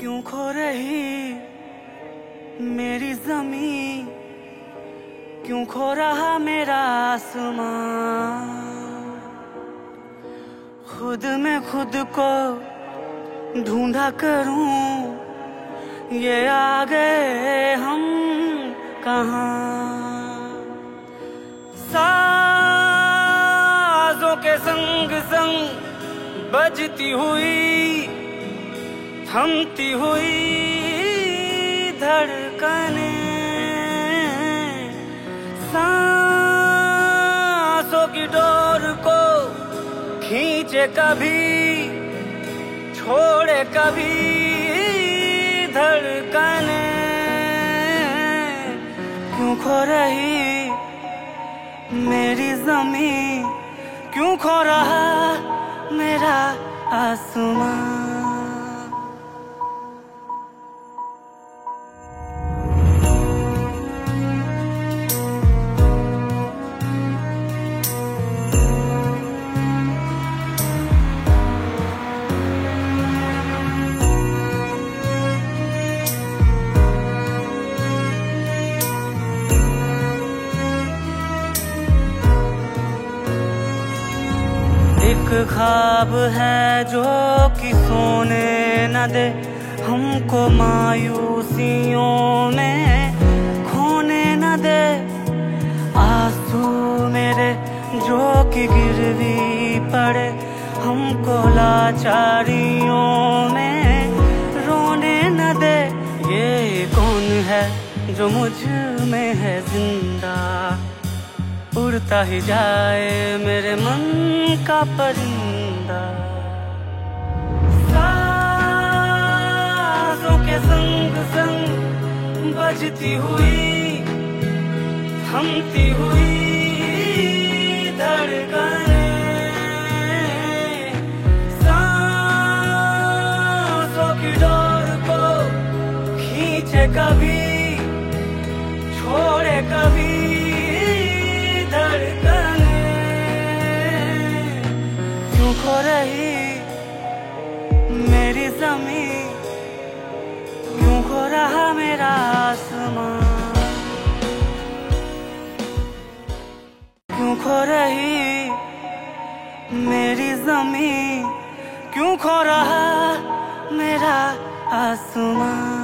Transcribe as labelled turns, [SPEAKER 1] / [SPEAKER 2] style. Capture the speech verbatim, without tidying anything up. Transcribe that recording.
[SPEAKER 1] क्यों खो रही मेरी ज़मीं, क्यों खो रहा मेरा आसमां। खुद में खुद को ढूंढा करूं, ये आ गए हम कहाँ। साज़ों के संग संग बजती हुई, थमती हुई धड़कनें, सांसों की डोर को खींचे कभी, छोड़े कभी धड़कनें। क्यों खो रही मेरी ज़मीं, क्यों खो रहा मेरा आसमां। एक ख्वाब है जो कि सोने न दे हमको, मायूसियों में खोने न दे। आंसू मेरे जो कि गिरवी पड़े हमको, लाचारियों में रोने न दे। ये कौन है जो मुझ में है जिंदा, उड़ता ही जाए मेरे मन का परिंदा। साज़ों के संग संग बजती हुई, थमती हुई धड़कनें, सांसों की डोर को खींचे कभी, छोड़े कभी धड़कनें। क्यों खो रही मेरी ज़मीं, क्यों खो रहा मेरा आसमां। क्यों खो रही मेरी ज़मीं, क्यों खो रहा मेरा आसमां।